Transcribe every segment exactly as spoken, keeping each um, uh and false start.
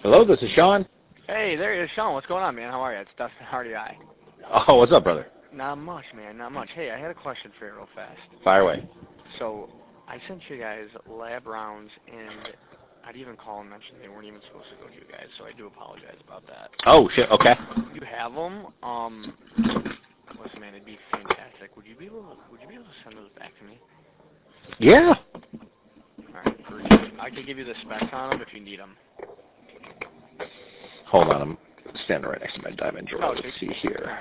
Hello, this is Sean. Hey, there you is, Sean. What's going on, man? How are you? It's Dustin Hardy Eye. Oh, what's up, brother? Not much, man. Not much. Hey, I had a question for you real fast. Fire away. So, I sent you guys lab rounds, and I'd even call and mention they weren't even supposed to go to you guys, so I do apologize about that. Oh, shit, okay. You have them? Um, listen, man, it'd be fantastic. Would you be able to, would you be able to send those back to me? Yeah. All right, perfect. I could give you the specs on them if you need them. Hold on, I'm standing right next to my diamond drawer. Oh, Let's see here.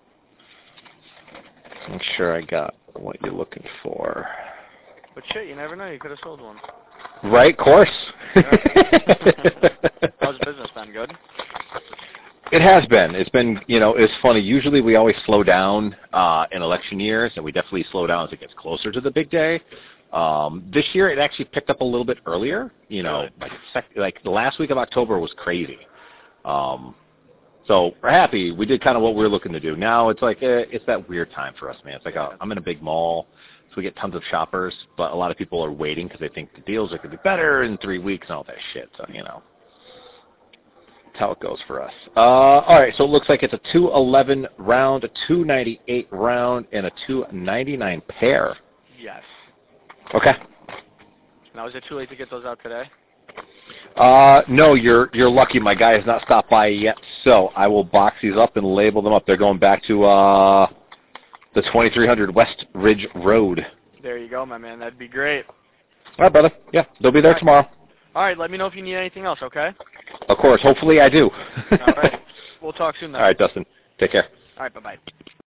Make sure I got what you're looking for. But shit, you never know. You could have sold one. Right, course. Yeah. How's business been? Good? It has been. It's been, you know, it's funny. Usually we always slow down uh, in election years, and we definitely slow down as it gets closer to the big day. Um, this year it actually picked up a little bit earlier. You know, Really? like, sec- like the last week of October was crazy. Um, so we're happy. We did kind of what we were looking to do. Now it's like eh, it's that weird time for us, man. It's like a, I'm in a big mall, so we get tons of shoppers, but a lot of people are waiting because they think the deals are going to be better in three weeks and all that shit. So, you know, that's how it goes for us. Uh, all right, so it looks like it's a two eleven round, a two ninety-eight round, and a two ninety-nine pair. Yes. Okay. Now, is it too late to get those out today? Uh, no, you're you're lucky. My guy has not stopped by yet, so I will box these up and label them up. They're going back to uh, the twenty-three hundred West Ridge Road. There you go, my man. That'd be great. All right, brother. Yeah, they'll be there All right. tomorrow. All right, let me know if you need anything else, okay? Of course. Hopefully I do. All right. We'll talk soon then. All right, Dustin. Take care. All right, bye-bye.